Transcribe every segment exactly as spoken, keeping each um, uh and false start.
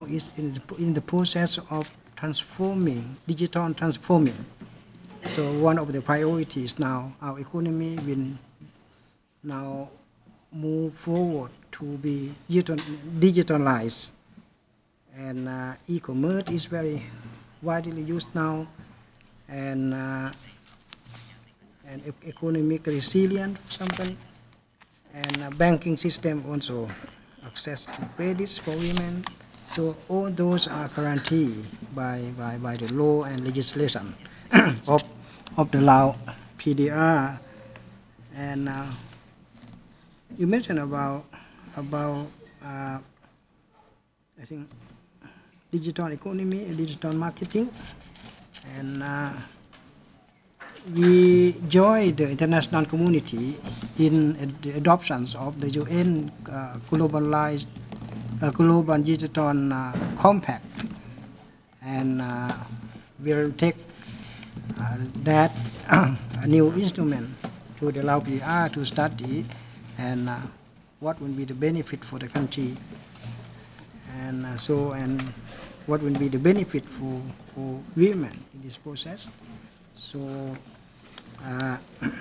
is in the, in the process of transforming, digital transforming. So one of the priorities now, our economy will now move forward to be digitalized, and uh, e-commerce is very widely used now, and uh, and e economic resilience for something, and uh, banking system also, access to credits for women. So all those are guaranteed by, by, by the law and legislation of, of the Lao P D R. And uh, you mentioned about, about uh, I think, digital economy and digital marketing. And uh, we join the international community in the adoptions of the U N uh, globalized uh, global digital uh, compact, and uh, we'll take uh, that a new instrument to the Lao P D R to study, and uh, what will be the benefit for the country, and uh, so and what will be the benefit for, for women in this process. So uh,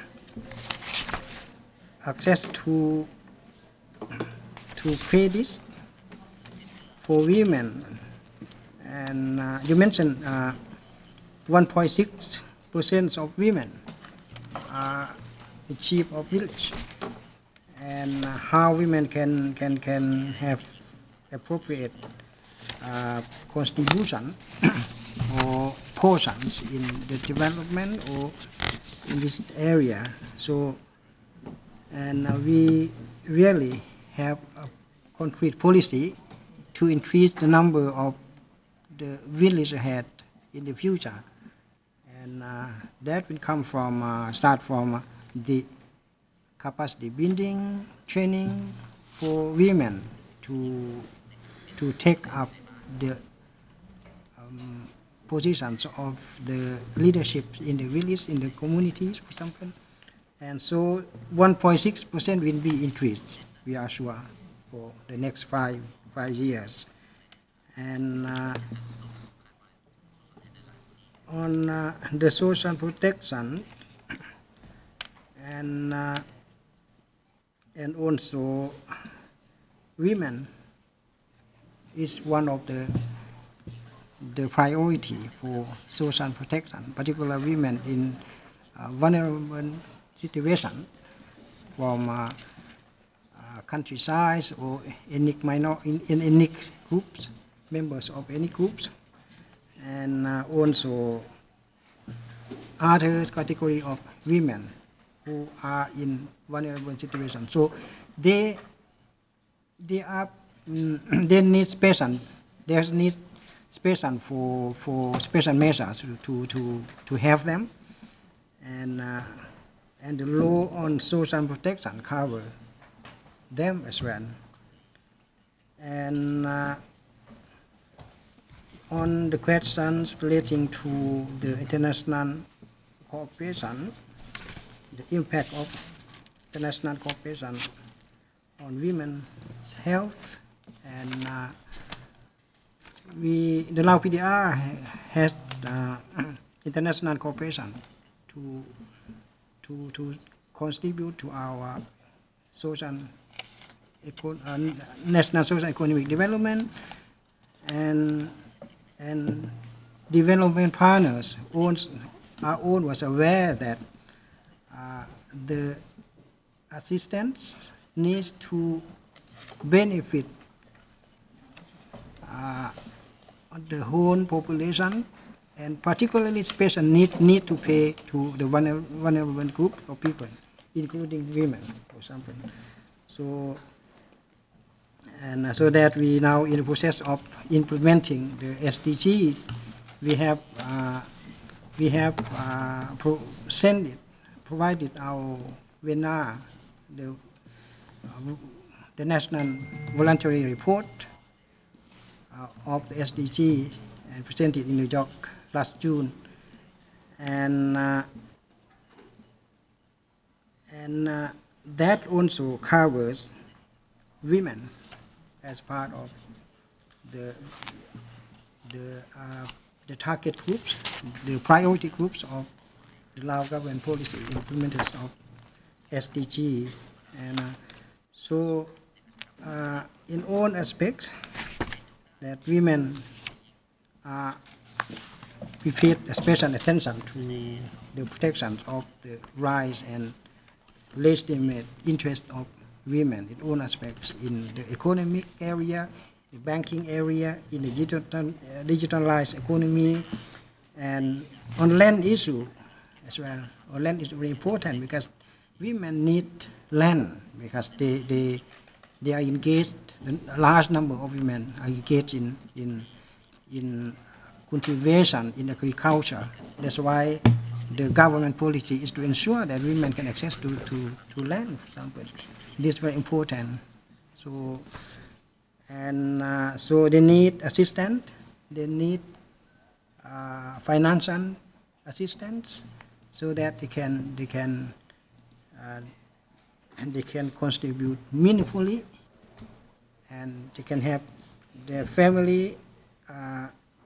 access to to credits for women, and uh, you mentioned uh, one point six percent of women are the chief of village, and uh, how women can can can have appropriate uh, contribution or portions in the development or in this area. So, and uh, we really have a concrete policy to increase the number of the village ahead in the future, and uh, that will come from uh, start from uh, the capacity building training for women to to take up the um, positions of the leadership in the village, in the communities, for example. And so one point six percent will be increased, we are sure, for the next five five years. And uh, on uh, the social protection, and uh, and also women is one of the the priority for social protection, particularly women in uh, vulnerable situation, from uh, uh, countryside or ethnic minor in, in ethnic groups, members of any groups, and uh, also other category of women who are in vulnerable situations. So they they are mm, they need special they need special for for special measures to to to help them, and uh, and the law on social protection cover them as well. And uh, on the questions relating to the international cooperation, the impact of international cooperation on women's health, and uh, we, the Lao P D R has uh, international cooperation to to to contribute to our social eco uh, national social economic development, and and development partners owns, our own was aware that uh, the assistance needs to benefit uh, the whole population, and particularly special need need to pay to the vulnerable group of people, including women or something. So, and uh, so that we now in the process of implementing the S D Gs, we have uh, we have uh, pro sent it, provided our V N R, the uh, the national voluntary report uh, of the S D G, and presented in New York last June, and uh, and uh, that also covers women as part of the the uh, the target groups, the priority groups of the Lao government policy implementation of S D Gs, and uh, so uh, in all aspects that women are we paid special attention to the protection of the rights and legitimate interest of women in all aspects, in the economic area, the banking area, in the digital, uh, digitalized economy, and on land issue as well. On land is very important because women need land because they, they, they are engaged, a large number of women are engaged in, in, in cultivation, in agriculture. That's why the government policy is to ensure that women can access to, to, to land, for example. This is very important. So, and uh, so they need assistance, they need uh, financial assistance, so that they can they can uh, and they can contribute meaningfully, and they can have their family uh,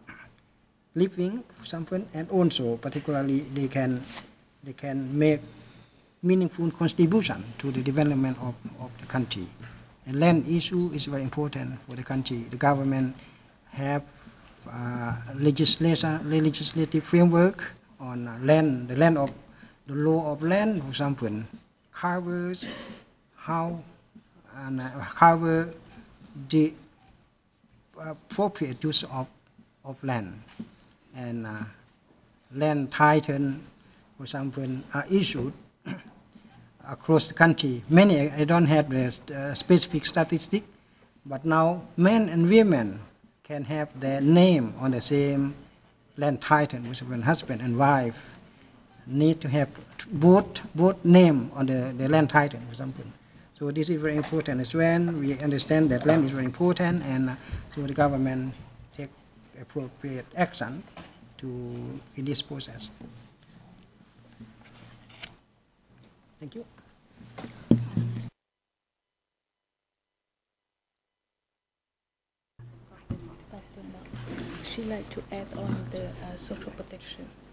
living something, and also particularly they can they can make meaningful contribution to the development of, of the country. And land issue is very important for the country. The government have uh, legislation, legislative framework on uh, land, the land of the law of land, for example, covers how and uh, cover the appropriate use of, of land, and uh, land title, for example, are issued across the country. Many, I don't have the uh, specific statistic, but now men and women can have their name on the same land title, which when husband and wife need to have both both name on the, the land title, for example. So this is very important as well. We understand that land is very important, and uh, so the government take appropriate action to in this process. Thank you. She like to add on the uh, social protection.